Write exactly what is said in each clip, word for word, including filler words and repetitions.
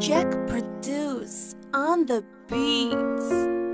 Jack Produce on the beats.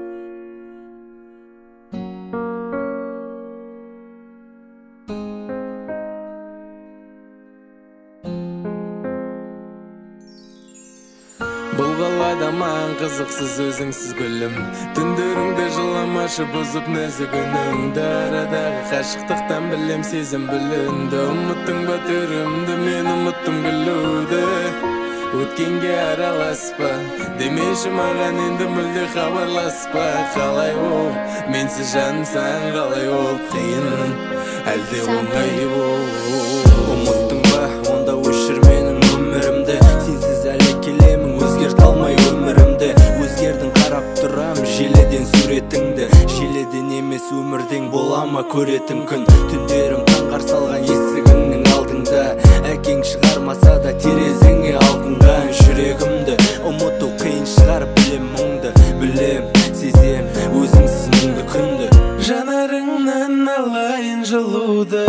Бұл қалада маған қызықсыз өзіңсіз гүлім, түндеріңді жыламашы бұзып нәзік үніңді. Арадағы қашықтықтан білем сезім бүлінді. Ұмыттың ба түрімді, мен ұмыттым күлуді. Өткенге араласпа, демеші маған енді мүлде хабарласпа. Қалай ол, менсіз жанымсаң қалай ол қиын, әлде оңай ол. Ұмыттың ба, онда өшір менің өмірімді. Сенсіз әлі келемін, өзгерт алмай өмірімді. Өзгердің қарап тұрам, желеден суретіңді. Желеден емес өмірден бола ма көретін күн. Түндерім таңғар салған есігіңнің алдыңда. Әкең шығармаса да терезеңе алдыңған жүрегімді. Ұмыту қиын шығар, білем мұңды, білем, сезем өзіңсіз мұңды күнді. Жанарыңнан алайын жылуды,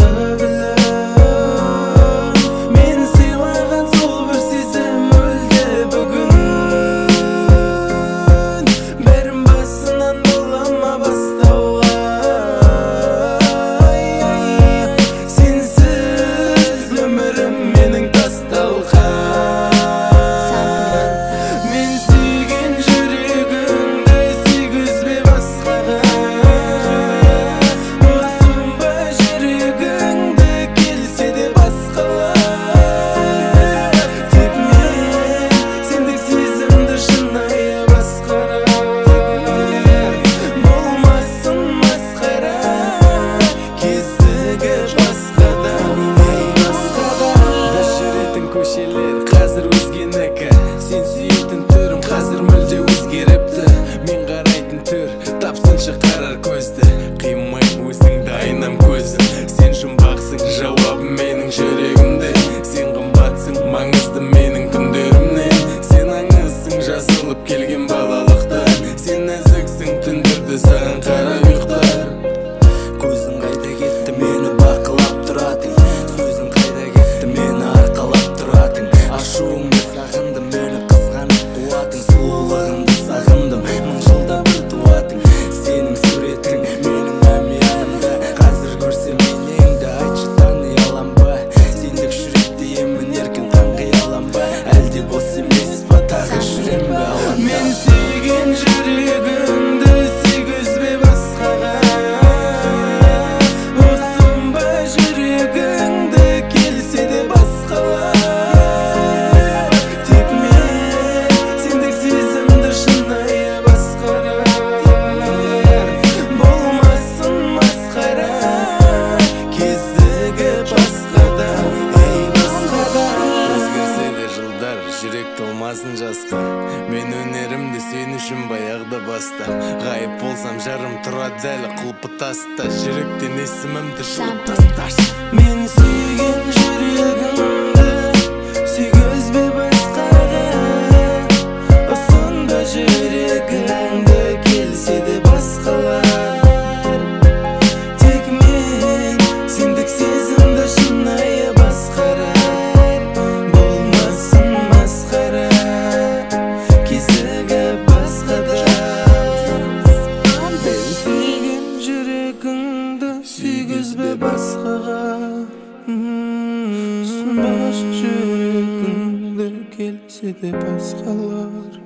қазір өзгенікі. Сен сүйетін түрім қазір мүлде өзгеріпті. Мен қарайтын түр, тапсыншы қарар көзді. Қимай өзіңді айнам көзім. Сен жұмбақсың, жауабым менің жүрегімде. Сен қымбатсың, маңызды менің күндерімнен. Сен аңызсың, жазылып келген балалықтан. Сен нәзіксің, түндерді саған қара ұйықта. Көзің қайда кетті, мені бақылап тұратың. Сөзің қайда кетті, мені арқалап тұратың. Ашуыңды сағындым, мені қызғанып қуатың. Сұлулығыңды сағындым, мың жылда бір туатың. Сенің суретің менің әмиянымда. Қазір көрсем менеңді, айтшы тани алам ба? Сендік жүректі емін еркін қанғи алам ба? Әлде бос емес па, тағы жүрем бе алаңда? Мен сүйген жүрегіңді сүйгізбе басқаға. Осым ба жүрегіңді келсе де басқалар. Жүрек толмасын жасқа, мен өнерімді сен үшін баяғыда бастам. Ғайып болсам жарым тұрады әлі құлпы таста. Жүректен есімімді жұлып тасташы. Мен сүйген жүрегімді сүйгізбе басқаға. Осында жүрегіңді келсе де басқалар. Тек мен сендік сезімді шынайы басқарар. Сүйгізбе басқаға, сұнбашы жүрегіңді келсе де басқалар.